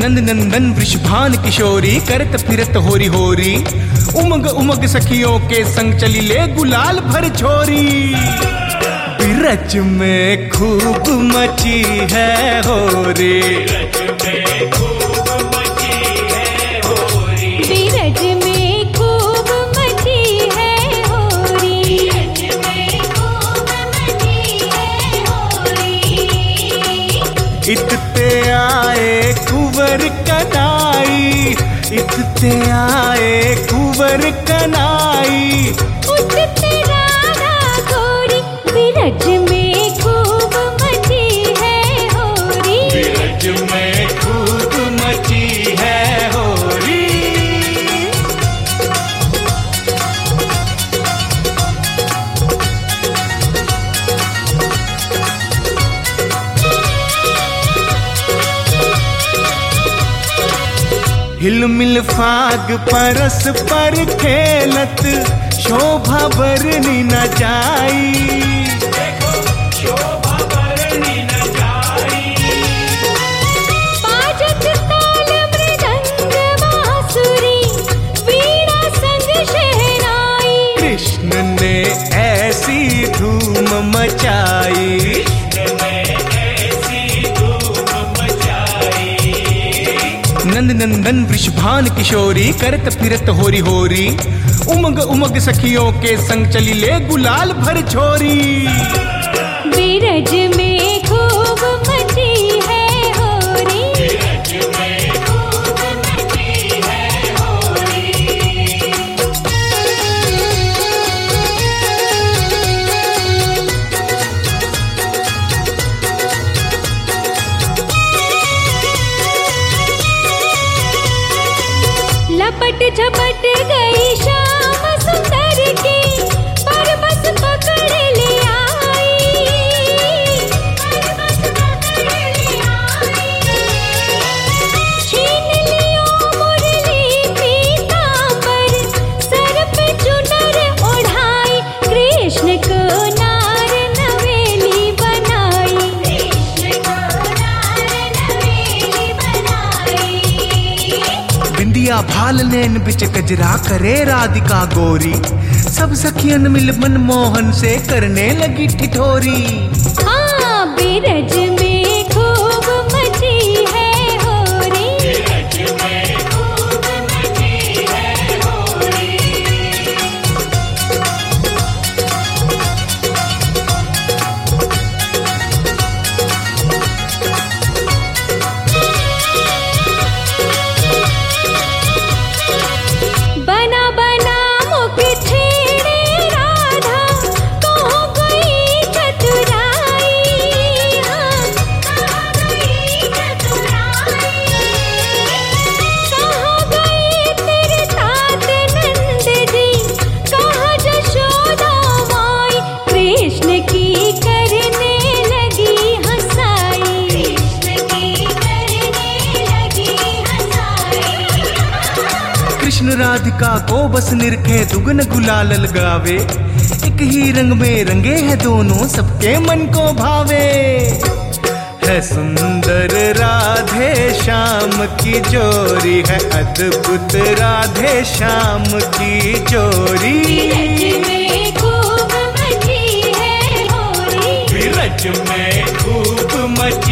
नंद नंदन वृषभान किशोरी करत फिरत होरी होरी, उमग उमग सखियों के संग चली ले गुलाल भर छोरी। बिरज में खूब मची है होरी, बिरज में खूब मची है होरी, इतते आए कुंवर कनाई, इतते आए कुंवर कनाई, उतते राधा गोरी। बिरज में खूब मची है होरी, बिरज में खूब मची है होरी। हिलमिल फाग परस पर खेलत, शोभा बरनी न जाई, शोभा बरनी न जाई। बाजत ताल मृदंग बांसुरी, वीणा संग शहनाई। कृष्ण ने ऐसी धूम मचाई, नंद नंदन वृषभान किशोरी करत फिरत होरी होरी, उमग उमग सखियों के संग चली ले गुलाल भर छोरी। बिरज में खूब मची है होरी, बिरज में खूब मची है होरी। लपट झपट गई शाम सुंदर की, परबस पकड़ ले आई, परबस पकड़ ले आई। छीन लियो मुरली पीतांबर, सर पे चुनर ओढ़ाई। कृष्ण को नार नवेली बनाई, कृष्ण को नार नवेली बनाई। बिंदिया भाल नैन बिच गजरा करे राधिका गोरी, सब सखियन मिल मनमोहन से करने लगी ठिठोरी। हाँ, बिरज में खूब मची है होरी, बिरज में खूब मची है होरी। बना बना मुख छेड़े राधा, कहाँ गई चतुराई, हाँ, कहाँ गई चतुराई। कहाँ गई तेरे तात नंद जी, कहाँ जशोदा माई। कृष्ण की करने लगी हंसाई, कृष्ण की करने लगी हंसाई। कृष्ण राधिका को बस निरखे दुगन गुलाल लगावे, एक ही रंग में रंगे हैं दोनों सबके मन को भावे। है सुंदर राधे श्याम की जोड़ी, है अद्भुत राधे श्याम की जोड़ी। बिरज में खूब मची है होरी, बिरज में खूब मची